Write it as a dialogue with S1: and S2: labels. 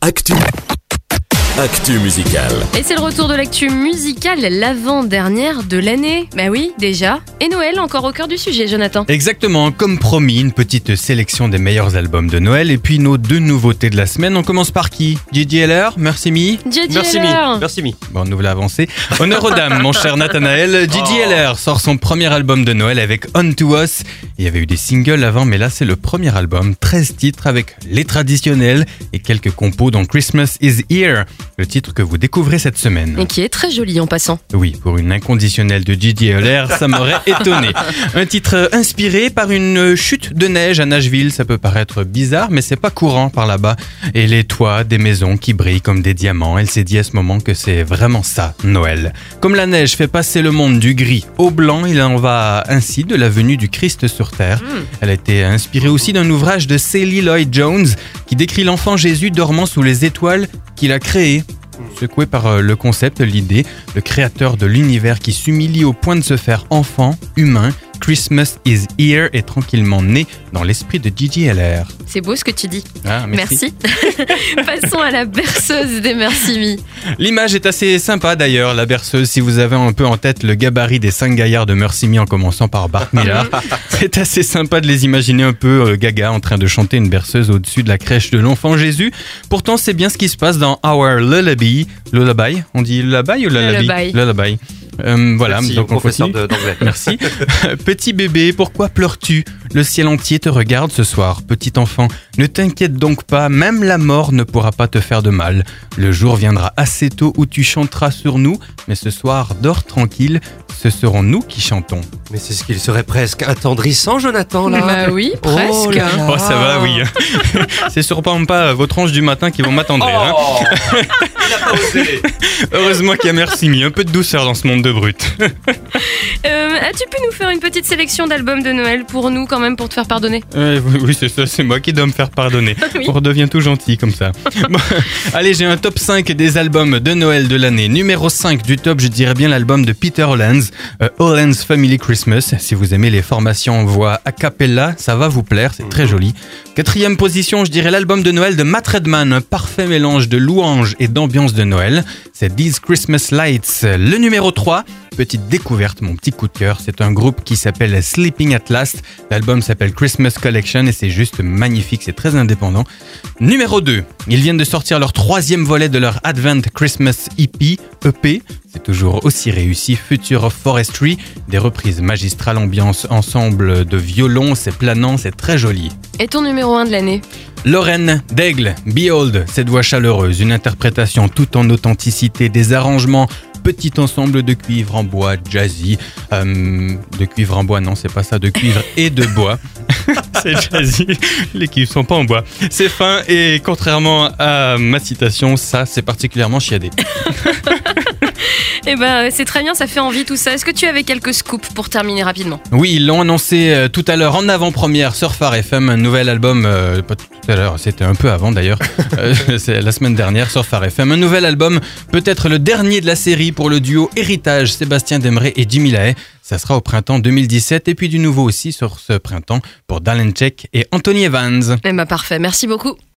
S1: Actu musicale.
S2: Et c'est le retour de l'actu musicale, l'avant-dernière de l'année. Bah oui, déjà. Et Noël encore au cœur du sujet, Jonathan.
S3: Exactement, comme promis, une petite sélection des meilleurs albums de Noël et puis nos deux nouveautés de la semaine. On commence par qui? JJLR, Merci Me.
S4: Merci Mi.
S3: Bon, nous voilà avancé. Honneur aux dames, mon cher Nathanaël. JJLR sort son premier album de Noël avec On To Us. Il y avait eu des singles avant, mais là c'est le premier album, 13 titres avec les traditionnels et quelques compos dont Christmas Is Here, le titre que vous découvrez cette semaine.
S2: Et qui est très joli en passant.
S3: Oui, pour une inconditionnelle de JJLR, ça m'aurait étonné. Un titre inspiré par une chute de neige à Nashville, ça peut paraître bizarre, mais c'est pas courant par là-bas. Et les toits des maisons qui brillent comme des diamants, elle s'est dit à ce moment que c'est vraiment ça, Noël. Comme la neige fait passer le monde du gris au blanc, il en va ainsi de la venue du Christ sur terre. Elle a été inspirée aussi d'un ouvrage de Sally Lloyd Jones qui décrit l'enfant Jésus dormant sous les étoiles qu'il a créées. Secoué par le concept, l'idée, le créateur de l'univers qui s'humilie au point de se faire enfant, humain, Christmas is here est tranquillement né dans l'esprit de JJLR.
S2: C'est beau ce que tu dis.
S3: Ah, merci.
S2: Passons à la berceuse des Merci Me.
S3: L'image est assez sympa d'ailleurs, la berceuse, si vous avez un peu en tête le gabarit des 5 gaillards de Merci Me en commençant par Bart Millard. C'est assez sympa de les imaginer un peu gaga en train de chanter une berceuse au-dessus de la crèche de l'enfant Jésus. Pourtant, c'est bien ce qui se passe dans Our Lullaby. Lullaby, on dit lullaby ou lullaby? Lullaby. Voilà,
S4: Merci,
S3: donc on
S4: professeur
S3: continue.
S4: d'anglais.
S3: Merci. Petit bébé, pourquoi pleures-tu? Le ciel entier te regarde ce soir. Petit enfant, ne t'inquiète donc pas, même la mort ne pourra pas te faire de mal. Le jour viendra assez tôt où tu chanteras sur nous, mais ce soir, dors tranquille, ce serons nous qui chantons.
S4: Mais c'est ce qu'il serait presque attendrissant, Jonathan, là.
S2: Bah oui, presque.
S4: Oh là là.
S3: Oh, ça va, oui. C'est sûrement pas vos tranches du matin qui vont m'attendrir. Hein.
S4: Il a pas osé.
S3: Heureusement qu'il y a Merci Me, un peu de douceur dans ce monde de brut.
S2: As-tu pu nous faire une petite sélection d'albums de Noël pour nous quand même, pour te faire pardonner?
S3: Oui, c'est ça, c'est moi qui dois me faire pardonner.
S2: Oui.
S3: On redevient tout gentil comme ça. Bon, allez, j'ai un top 5 des albums de Noël de l'année. Numéro 5 du top, je dirais bien l'album de Peter Hollands, Hollands Family Christmas. Si vous aimez les formations en voix a cappella, ça va vous plaire, c'est très joli. 4e position, je dirais l'album de Noël de Matt Redman, un parfait mélange de louanges et d'ambiance de Noël. C'est These Christmas Lights. Le numéro 3, petite découverte, mon petit coup de cœur, c'est un groupe qui s'appelle Sleeping at Last. L'album s'appelle Christmas Collection et c'est juste magnifique, c'est très indépendant. Numéro 2, ils viennent de sortir leur 3e volet de leur Advent Christmas EP. C'est toujours aussi réussi, Future of Forestry, des reprises magistrales, ambiance ensemble de violon, c'est planant, c'est très joli.
S2: Et ton numéro 1 de l'année?
S3: Lorraine d'Aigle, Behold, cette voix chaleureuse, une interprétation tout en authenticité, des arrangements, petit ensemble de cuivre en bois, jazzy, de cuivre en bois, non c'est pas ça, de cuivre et de bois. C'est jazzy, les cuivres sont pas en bois. C'est fin et contrairement à ma citation, ça c'est particulièrement chiadé.
S2: Eh ben, c'est très bien, ça fait envie tout ça. Est-ce que tu avais quelques scoops pour terminer rapidement?
S3: Oui, ils l'ont annoncé tout à l'heure en avant-première sur Phare FM, un nouvel album, pas tout à l'heure, c'était un peu avant d'ailleurs, c'est la semaine dernière sur Phare FM, un nouvel album, peut-être le dernier de la série pour le duo Héritage, Sébastien Demeret et Jimmy Lahaye. Ça sera au printemps 2017 et puis du nouveau aussi sur ce printemps pour Dalen Check et Anthony Evans.
S2: Eh ben parfait, merci beaucoup.